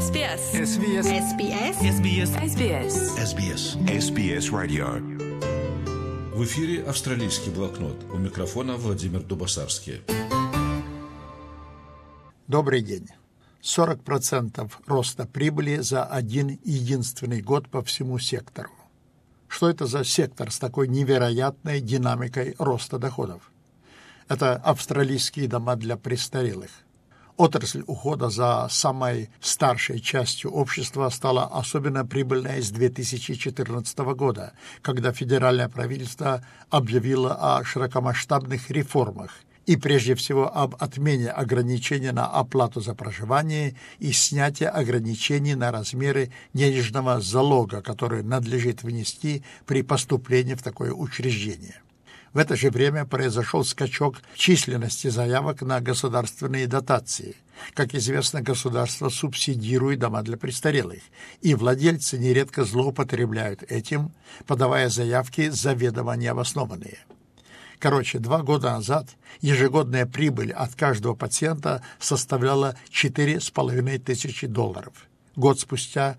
SBS. SBS. SBS. SBS. SBS. SBS. SBS Radio. В эфире «Австралийский блокнот». У микрофона Владимир Дубасарский. Добрый день. 40% роста прибыли за один единственный год по всему сектору. Что это за сектор с такой невероятной динамикой роста доходов? Это австралийские дома для престарелых. Отрасль ухода за самой старшей частью общества стала особенно прибыльной с 2014 года, когда федеральное правительство объявило о широкомасштабных реформах и прежде всего об отмене ограничений на оплату за проживание и снятии ограничений на размеры денежного залога, который надлежит внести при поступлении в такое учреждение. В это же время произошел скачок численности заявок на государственные дотации. Как известно, государство субсидирует дома для престарелых, и владельцы нередко злоупотребляют этим, подавая заявки заведомо необоснованные. Короче, 2 года назад ежегодная прибыль от каждого пациента составляла $4500. Год спустя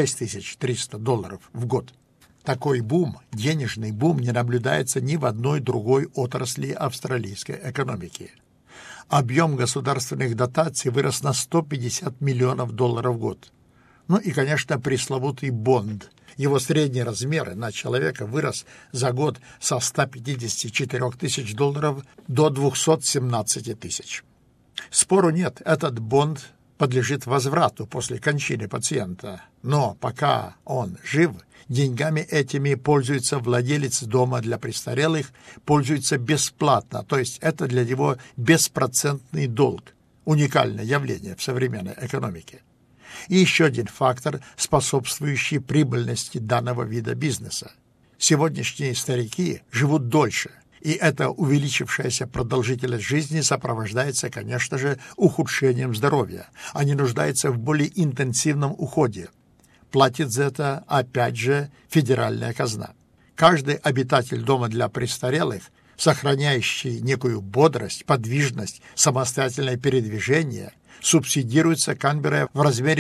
$6300 в год. Такой бум, денежный бум, не наблюдается ни в одной другой отрасли австралийской экономики. Объем государственных дотаций вырос на $150 миллионов в год. Ну и, конечно, пресловутый бонд. Его средний размер на человека вырос за год со $154 тысяч до $217 тысяч. Спору нет, этот бонд подлежит возврату после кончины пациента. Но пока он жив, деньгами этими пользуется владелец дома для престарелых, пользуется бесплатно, то есть это для него беспроцентный долг. Уникальное явление в современной экономике. И еще один фактор, способствующий прибыльности данного вида бизнеса. Сегодняшние старики живут дольше, и эта увеличившаяся продолжительность жизни сопровождается, конечно же, ухудшением здоровья. Они нуждаются в более интенсивном уходе. Платит за это, опять же, федеральная казна. Каждый обитатель дома для престарелых, сохраняющий некую бодрость, подвижность, самостоятельное передвижение, субсидируется Канберрой в размере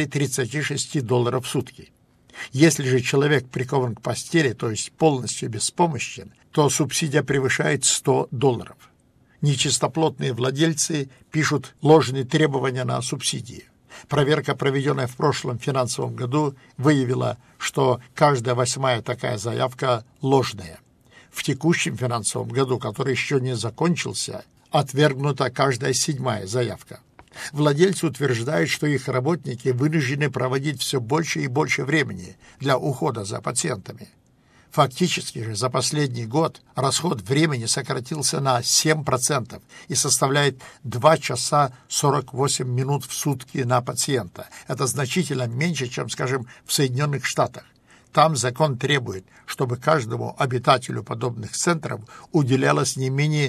$36 в сутки. Если же человек прикован к постели, то есть полностью беспомощен, то субсидия превышает $100. Нечистоплотные владельцы пишут ложные требования на субсидии. Проверка, проведенная в прошлом финансовом году, выявила, что каждая 8-я такая заявка ложная. В текущем финансовом году, который еще не закончился, отвергнута каждая 7-я заявка. Владельцы утверждают, что их работники вынуждены проводить все больше и больше времени для ухода за пациентами. Фактически же за последний год расход времени сократился на 7% и составляет 2 часа 48 минут в сутки на пациента. Это значительно меньше, чем, скажем, в Соединенных Штатах. Там закон требует, чтобы каждому обитателю подобных центров уделялось не менее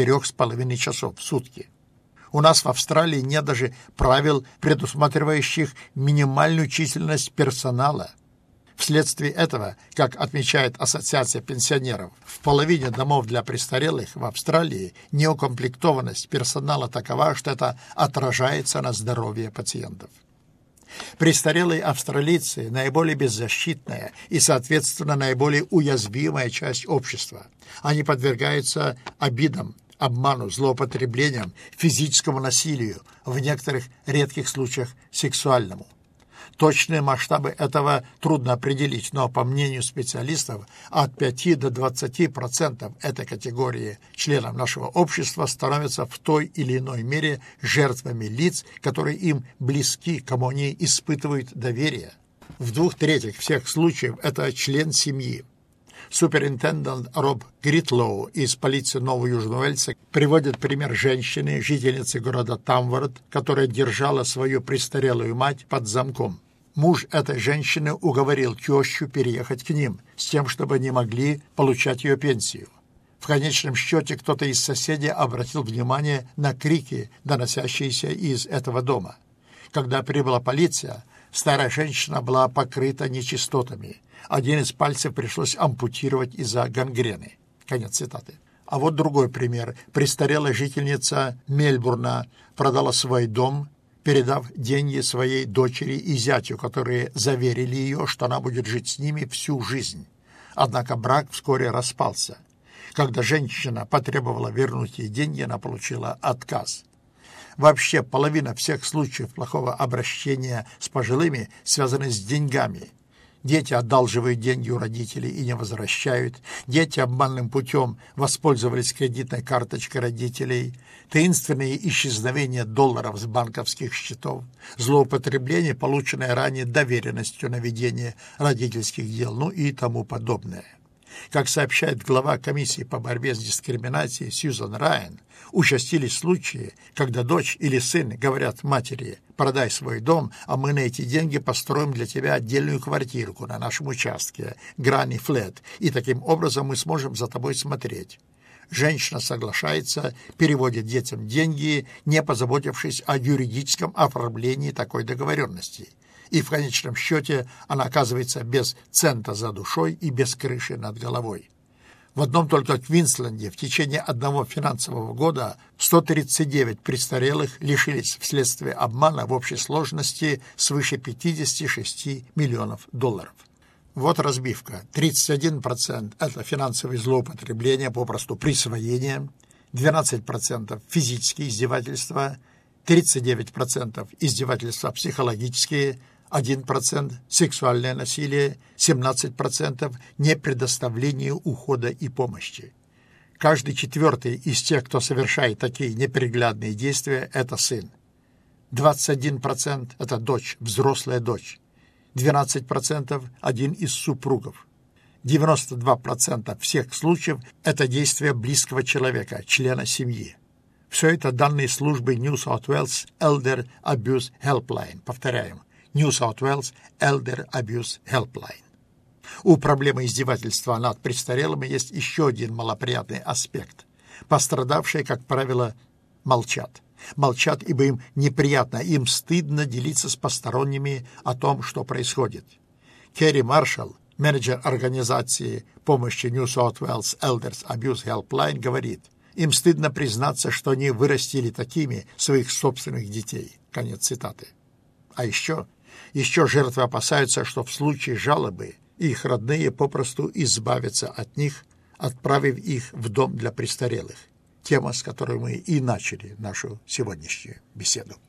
4,5 часов в сутки. У нас в Австралии нет даже правил, предусматривающих минимальную численность персонала. Вследствие этого, как отмечает Ассоциация пенсионеров, в половине домов для престарелых в Австралии неукомплектованность персонала такова, что это отражается на здоровье пациентов. Престарелые австралийцы – наиболее беззащитная и, соответственно, наиболее уязвимая часть общества. Они подвергаются обидам, обману, злоупотреблениям, физическому насилию, в некоторых редких случаях сексуальному. Точные масштабы этого трудно определить, но, по мнению специалистов, от 5 до 20% этой категории членов нашего общества становятся в той или иной мере жертвами лиц, которые им близки, кому они испытывают доверие. В 2/3 всех случаев это член семьи. Суперинтендант Роб Гритлоу из полиции Нового Южного Уэльса приводит пример женщины, жительницы города Тамворд, которая держала свою престарелую мать под замком. Муж этой женщины уговорил тещу переехать к ним, с тем, чтобы они могли получать ее пенсию. В конечном счете кто-то из соседей обратил внимание на крики, доносящиеся из этого дома. Когда прибыла полиция, старая женщина была покрыта нечистотами. Один из пальцев пришлось ампутировать из-за гангрены. Конец цитаты. А вот другой пример. Престарелая жительница Мельбурна продала свой дом, передав деньги своей дочери и зятю, которые заверили ее, что она будет жить с ними всю жизнь. Однако брак вскоре распался. Когда женщина потребовала вернуть ей деньги, она получила отказ. Вообще, половина всех случаев плохого обращения с пожилыми связаны с деньгами. Дети одалживают деньги у родителей и не возвращают. Дети обманным путем воспользовались кредитной карточкой родителей. Таинственные исчезновения долларов с банковских счетов. Злоупотребление, полученное ранее доверенностью на ведение родительских дел, ну и тому подобное. Как сообщает глава комиссии по борьбе с дискриминацией Сьюзан Райан, участились случаи, когда дочь или сын говорят матери: «Продай свой дом, а мы на эти деньги построим для тебя отдельную квартирку на нашем участке, Granny Flat, и таким образом мы сможем за тобой смотреть». Женщина соглашается, переводит детям деньги, не позаботившись о юридическом оформлении такой договоренности. И в конечном счете она оказывается без цента за душой и без крыши над головой. В одном только Квинсленде в течение одного финансового года 139 престарелых лишились вследствие обмана в общей сложности свыше 56 миллионов долларов. Вот разбивка. 31% – это финансовые злоупотребления, попросту присвоение, 12% – физические издевательства, 39% – издевательства психологические, 1% – сексуальное насилие, 17% – непредоставление ухода и помощи. Каждый четвертый из тех, кто совершает такие неприглядные действия, это сын. 21% – это дочь, взрослая дочь. 12% – один из супругов. 92% всех случаев – это действия близкого человека, члена семьи. Все это данные службы New South Wales Elder Abuse Helpline. Повторяем. New South Wales Elder Abuse Helpline. У проблемы издевательства над престарелыми есть еще один малоприятный аспект. Пострадавшие, как правило, молчат. Молчат, ибо им неприятно, им стыдно делиться с посторонними о том, что происходит. Керри Маршалл, менеджер организации помощи New South Wales Elders Abuse Helpline, говорит: им стыдно признаться, что они вырастили такими своих собственных детей. Конец цитаты. А еще жертвы опасаются, что в случае жалобы их родные попросту избавятся от них, отправив их в дом для престарелых. Тема, с которой мы и начали нашу сегодняшнюю беседу.